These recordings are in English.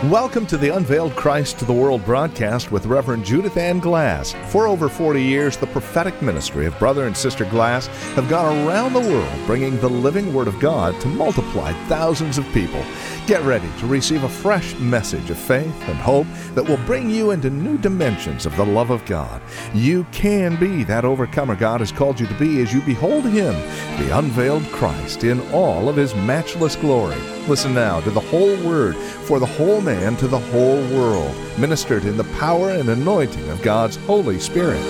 Welcome to the Unveiled Christ to the World broadcast with Reverend Judith Ann Glass. For over 40 years, the prophetic ministry of Brother and Sister Glass have gone around the world bringing the living Word of God to multiply thousands of people. Get ready to receive a fresh message of faith and hope that will bring you into new dimensions of the love of God. You can be that overcomer God has called you to be as you behold Him, the unveiled Christ, in all of His matchless glory. Listen now to the whole Word for the whole man to the whole world, ministered in the power and anointing of God's Holy Spirit.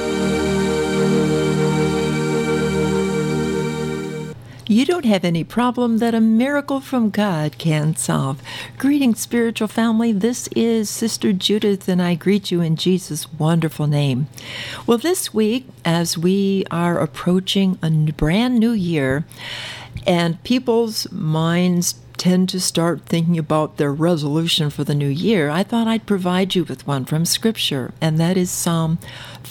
You don't have any problem that a miracle from God can solve. Greetings, spiritual family. This is Sister Judith, and I greet you in Jesus' wonderful name. Well, this week, as we are approaching a brand new year, and people's minds tend to start thinking about their resolution for the new year, I thought I'd provide you with one from Scripture, and that is Psalm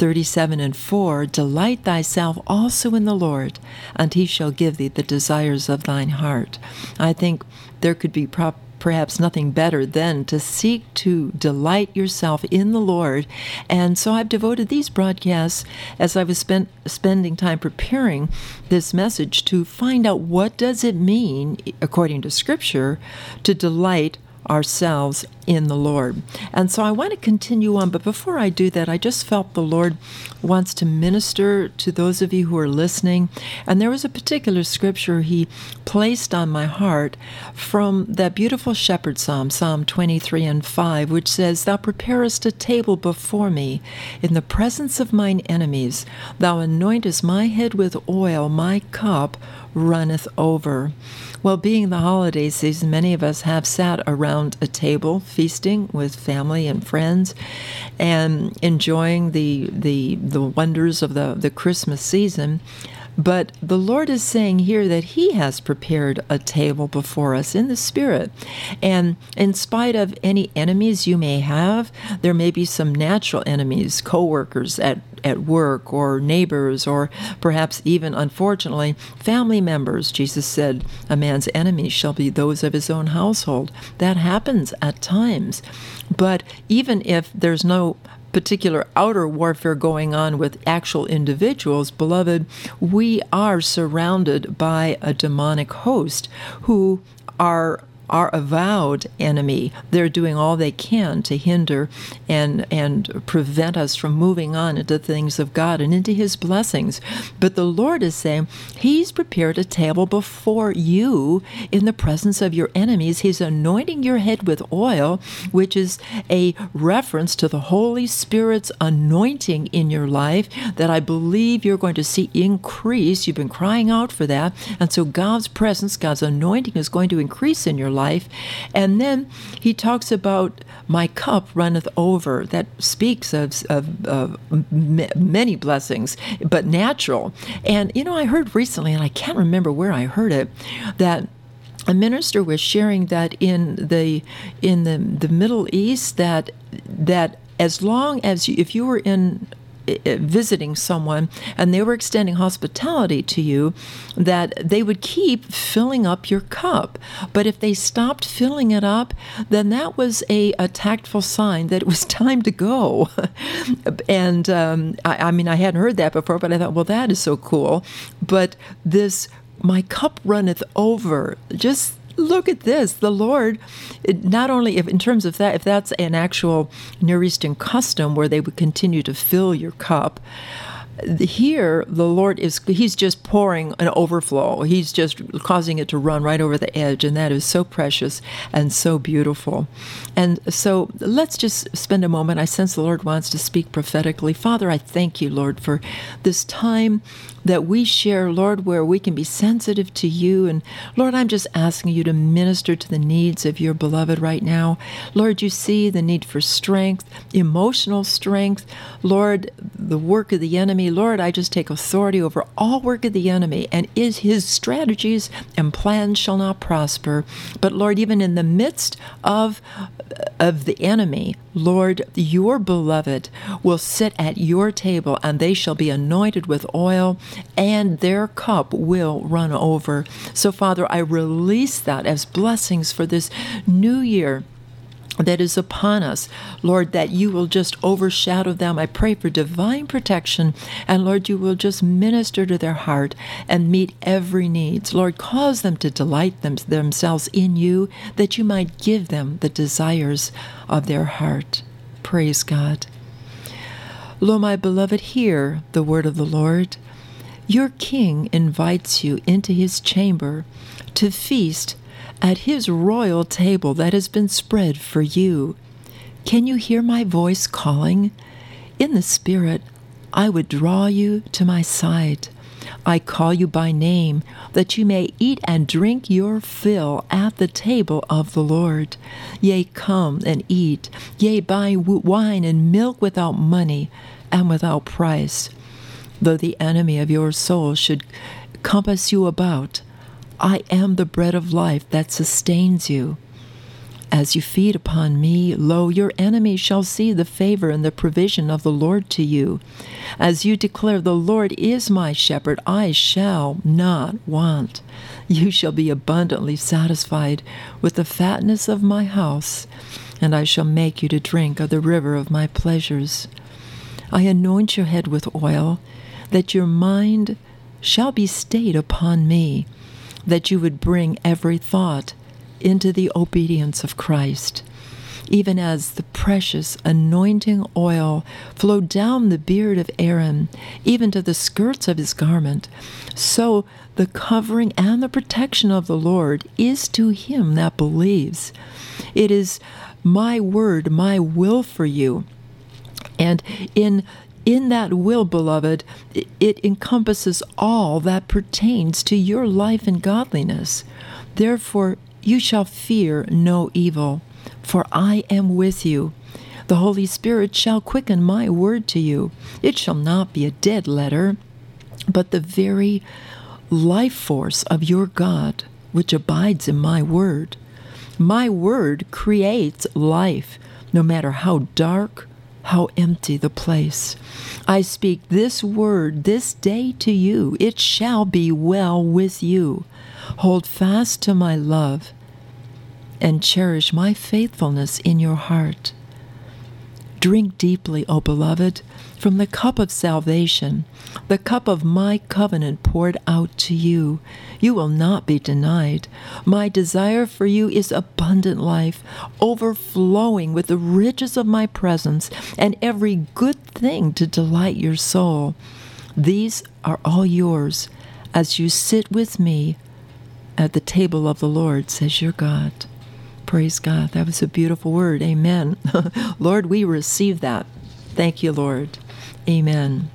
37:4. Delight thyself also in the Lord, and He shall give thee the desires of thine heart. I think there could be perhaps nothing better than to seek to delight yourself in the Lord. And so I've devoted these broadcasts, as I was spending time preparing this message, to find out what does it mean, according to Scripture, to delight ourselves in the Lord. And so I want to continue on, but before I do that, I just felt the Lord wants to minister to those of you who are listening. And there was a particular scripture He placed on my heart from that beautiful shepherd psalm, Psalm 23:5, which says, Thou preparest a table before me in the presence of mine enemies. Thou anointest my head with oil, my cup runneth over. Well, being the holiday season, many of us have sat around a table feasting with family and friends and enjoying the wonders of the Christmas season. But the Lord is saying here that He has prepared a table before us in the Spirit. And in spite of any enemies you may have, there may be some natural enemies, co-workers at work, or neighbors, or perhaps even, unfortunately, family members. Jesus said, a man's enemies shall be those of his own household. That happens at times. But even if there's no particular outer warfare going on with actual individuals, beloved, we are surrounded by a demonic host who are our avowed enemy. They're doing all they can to hinder and prevent us from moving on into things of God and into His blessings. But the Lord is saying He's prepared a table before you in the presence of your enemies. He's anointing your head with oil, which is a reference to the Holy Spirit's anointing in your life that I believe you're going to see increase. You've been crying out for that. And so God's presence, God's anointing is going to increase in your life. And then He talks about my cup runneth over. That speaks of many blessings, but natural. And I heard recently, and I can't remember where I heard it, that a minister was sharing that in the Middle East, that as long as if you were visiting someone and they were extending hospitality to you, that they would keep filling up your cup. But if they stopped filling it up, then that was a tactful sign that it was time to go. And I hadn't heard that before, but I thought, well, that is so cool. But this, my cup runneth over, just look at this. The Lord, not only in terms of that, if that's an actual Near Eastern custom where they would continue to fill your cup, here the Lord He's just pouring an overflow. He's just causing it to run right over the edge, and that is so precious and so beautiful. And so let's just spend a moment. I sense the Lord wants to speak prophetically. Father, I thank you, Lord, for this time that we share, Lord, where we can be sensitive to you. And Lord, I'm just asking you to minister to the needs of your beloved right now. Lord, you see the need for strength, emotional strength. Lord, the work of the enemy. Lord, I just take authority over all work of the enemy, and his strategies and plans shall not prosper. But Lord, even in the midst of the enemy, Lord, your beloved will sit at your table, and they shall be anointed with oil, and their cup will run over. So, Father, I release that as blessings for this new year. that is upon us, Lord, that you will just overshadow them. I pray for divine protection, and Lord, you will just minister to their heart and meet every need. Lord, cause them to delight themselves in you, that you might give them the desires of their heart. Praise God. Lo, my beloved, hear the word of the Lord. Your King invites you into his chamber to feast at his royal table that has been spread for you. Can you hear my voice calling? In the Spirit, I would draw you to my side. I call you by name, that you may eat and drink your fill at the table of the Lord. Yea, come and eat. Yea, buy wine and milk without money and without price. Though the enemy of your soul should compass you about, I am the bread of life that sustains you. As you feed upon me, lo, your enemies shall see the favor and the provision of the Lord to you. As you declare, the Lord is my shepherd, I shall not want. You shall be abundantly satisfied with the fatness of my house, and I shall make you to drink of the river of my pleasures. I anoint your head with oil, that your mind shall be stayed upon me, that you would bring every thought into the obedience of Christ. Even as the precious anointing oil flowed down the beard of Aaron, even to the skirts of his garment, so the covering and the protection of the Lord is to him that believes. It is my word, my will for you. And in that will, beloved, it encompasses all that pertains to your life and godliness. Therefore, you shall fear no evil, for I am with you. The Holy Spirit shall quicken my word to you. It shall not be a dead letter, but the very life force of your God, which abides in my word. My word creates life, no matter how dark, how empty the place. I speak this word this day to you. It shall be well with you. Hold fast to my love and cherish my faithfulness in your heart. Drink deeply, O beloved, from the cup of salvation, the cup of my covenant poured out to you. You will not be denied. My desire for you is abundant life, overflowing with the riches of my presence and every good thing to delight your soul. These are all yours as you sit with me at the table of the Lord, says your God. Praise God. That was a beautiful word. Amen. Lord, we receive that. Thank you, Lord. Amen.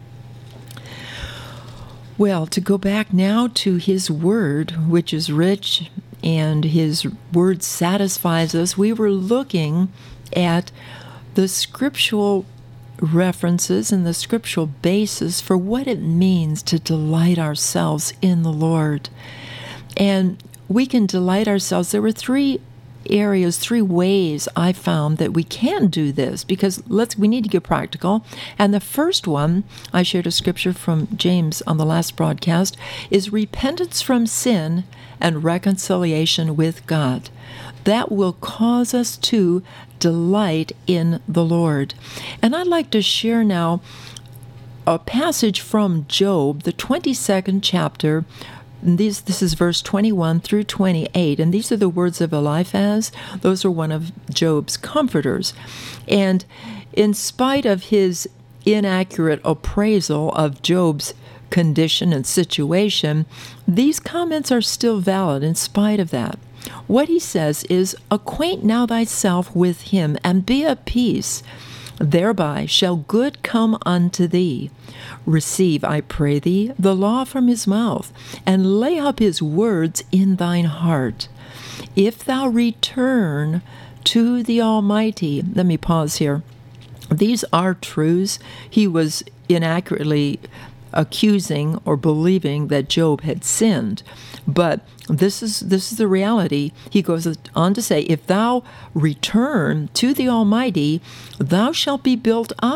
Well, to go back now to his word, which is rich, and his word satisfies us, we were looking at the scriptural references and the scriptural basis for what it means to delight ourselves in the Lord. And we can delight ourselves. There were three ways I found that we can do this, because we need to get practical. And the first one, I shared a scripture from James on the last broadcast, is repentance from sin and reconciliation with God. That will cause us to delight in the Lord. And I'd like to share now a passage from Job, the 22nd chapter. This is verse 21 through 28, and these are the words of Eliphaz. Those are one of Job's comforters. And in spite of his inaccurate appraisal of Job's condition and situation, these comments are still valid in spite of that. What he says is, "Acquaint now thyself with him, and be at peace. Thereby shall good come unto thee. Receive, I pray thee, the law from his mouth, and lay up his words in thine heart. If thou return to the Almighty." Let me pause here. These are truths. He was inaccurately accusing or believing that Job had sinned. But this is the reality. He goes on to say, if thou return to the Almighty, thou shalt be built up.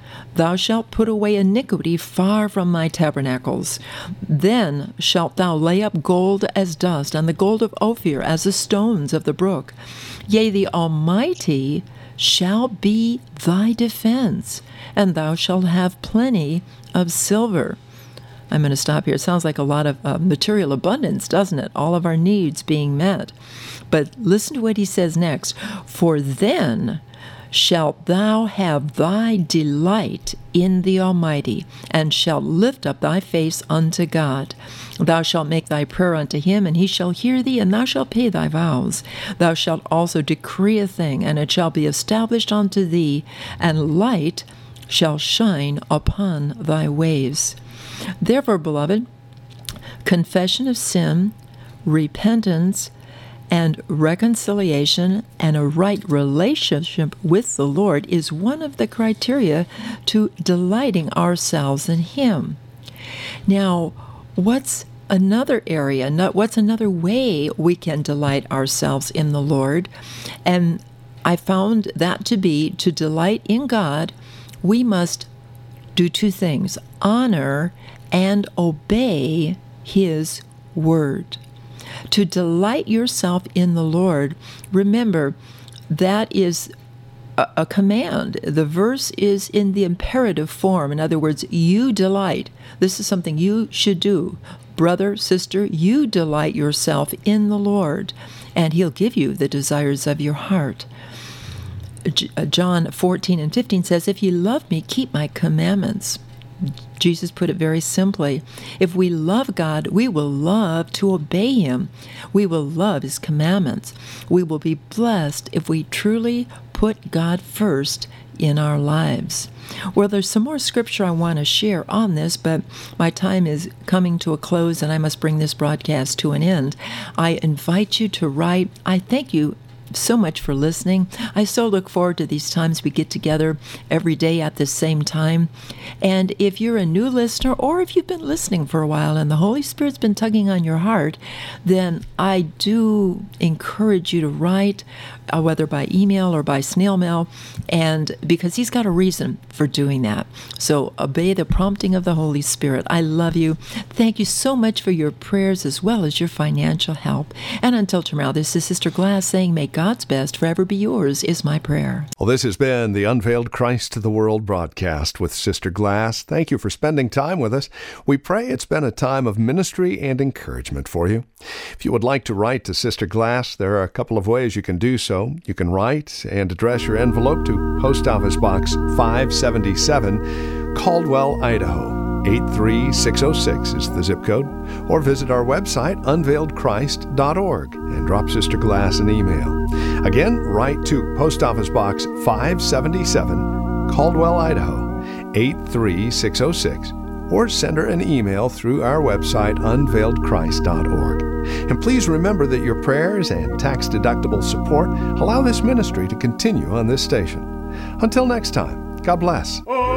thou shalt put away iniquity far from thy tabernacles. Then shalt thou lay up gold as dust, and the gold of Ophir as the stones of the brook. Yea, the Almighty shall be thy defense, and thou shalt have plenty of silver. I'm going to stop here. It sounds like a lot of material abundance, doesn't it? All of our needs being met. But listen to what he says next. For then shalt thou have thy delight in the Almighty, and shalt lift up thy face unto God. Thou shalt make thy prayer unto him, and he shall hear thee, and thou shalt pay thy vows. Thou shalt also decree a thing, and it shall be established unto thee, and light shall shine upon thy ways. Therefore, beloved, confession of sin, repentance, and reconciliation and a right relationship with the Lord is one of the criteria to delighting ourselves in Him. Now, what's another area? What's another way we can delight ourselves in the Lord? And I found that to be, to delight in God, we must do two things: honor and obey His word. To delight yourself in the Lord, remember, that is a command. The verse is in the imperative form. In other words, you delight. This is something you should do. Brother, sister, you delight yourself in the Lord, and He'll give you the desires of your heart. John 14:15 says, if ye love me, keep my commandments. Jesus put it very simply. If we love God, we will love to obey Him. We will love His commandments. We will be blessed if we truly put God first in our lives. Well, there's some more scripture I want to share on this, but my time is coming to a close and I must bring this broadcast to an end. I invite you to write. I thank you so much for listening. I so look forward to these times we get together every day at the same time. And if you're a new listener, or if you've been listening for a while and the Holy Spirit's been tugging on your heart, then I do encourage you to write, whether by email or by snail mail, and because He's got a reason for doing that. So obey the prompting of the Holy Spirit. I love you. Thank you so much for your prayers as well as your financial help. And until tomorrow, this is Sister Glass saying, may God's best forever be yours, is my prayer. Well, this has been the Unveiled Christ to the World broadcast with Sister Glass. Thank you for spending time with us. We pray it's been a time of ministry and encouragement for you. If you would like to write to Sister Glass, there are a couple of ways you can do so. You can write and address your envelope to Post Office Box 577, Caldwell, Idaho. 83606 is the zip code, or visit our website, unveiledchrist.org, and drop Sister Glass an email. Again, write to Post Office Box 577, Caldwell, Idaho, 83606, or send her an email through our website, unveiledchrist.org. And please remember that your prayers and tax-deductible support allow this ministry to continue on this station. Until next time, God bless.